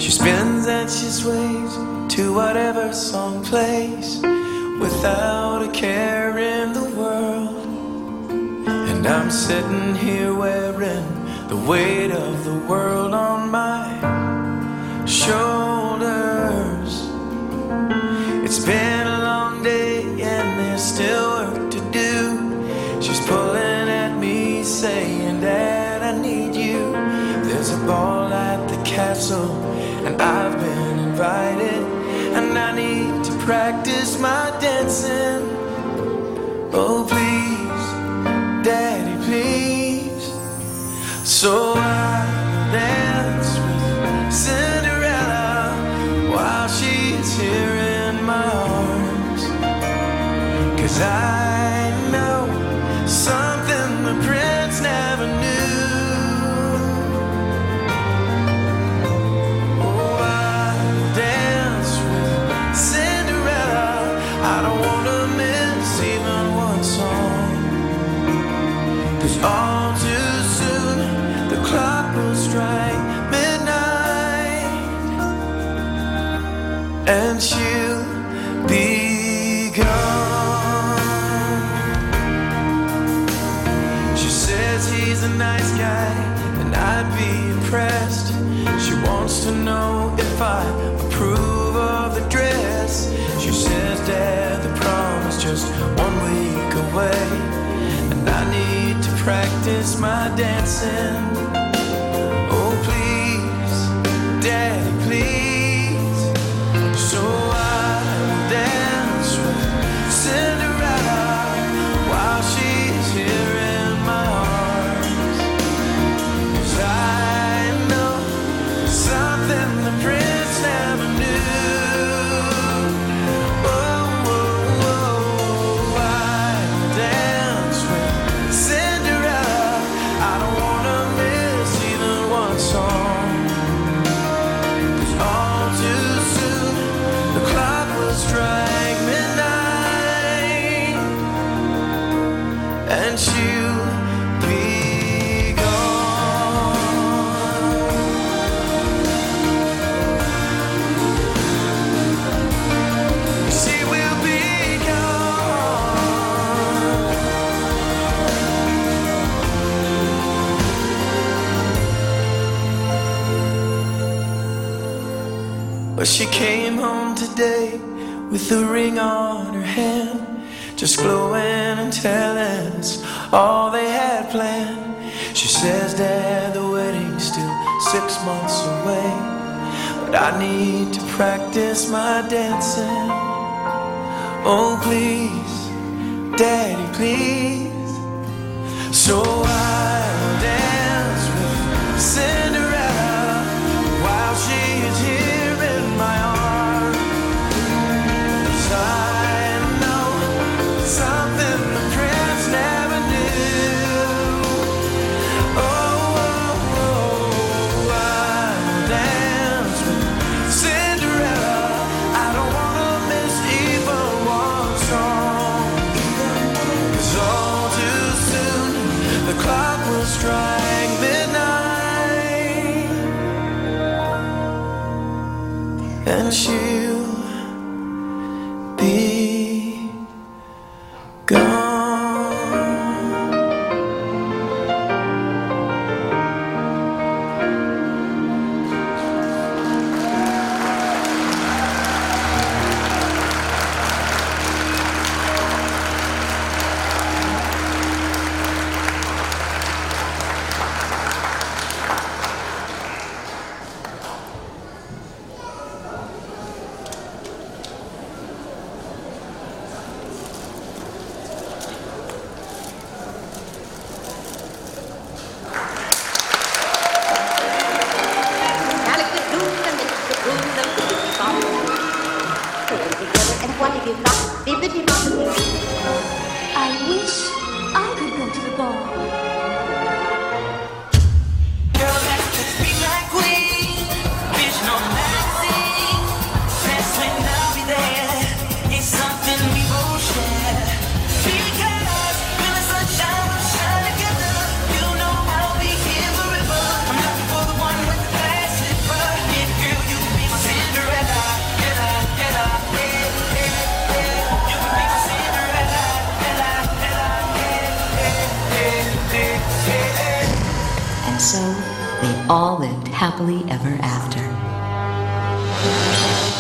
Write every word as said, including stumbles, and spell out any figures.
She spins and she sways to whatever song plays, without a care in the world. And I'm sitting here wearing the weight of the world on my shoulders. It's been a long day and there's still work to do. She's pulling at me saying, Dad, I need you. There's a ball at the castle and I've been invited, and I need to practice my dancing. Oh please, Daddy, please. So I'll dance with Cinderella while she's here in my arms, 'cause I know something the prince never knew. Oh, I'll dance with Cinderella. I don't wanna miss even one song, 'cause all too soon the clock will strike midnight and she'll be gone. She says he's a nice guy and I'd be impressed. She wants to know if I approve of the dress. She says, Dad, the prom is just one week away, and I need to practice my dancing. Oh please, Daddy, please. So I'll dance with Cinderella while she's here in my arms, 'cause I know something the prince never knew. Oh, oh, oh, I'll dance with Cinderella. I don't wanna miss even one song, 'cause all too soon the clock will strike midnight and she'll be gone. She will be gone. But she came home today with a ring on her hand, just glowing and telling us all they had planned. She says, Dad, the wedding's still six months away, but I need to practice my dancing. Oh please, Daddy, please. So I'll dance with Cinderella while she is here in my arms, 'cause I know something the prince never knew. Oh, oh, oh, I'll dance with Cinderella. I don't wanna miss even one song, 'cause all too soon the clock will strike midnight and she'll be gone. I wish I could go to the ball. Girl, that's just me like queen, vision on the magazine. That's when I'll be there. It's something we both share. Because when the sunshine will shine together, you know I'll be here forever. I'm looking for the one with the glass slipper. Yeah, girl, you all lived happily ever after.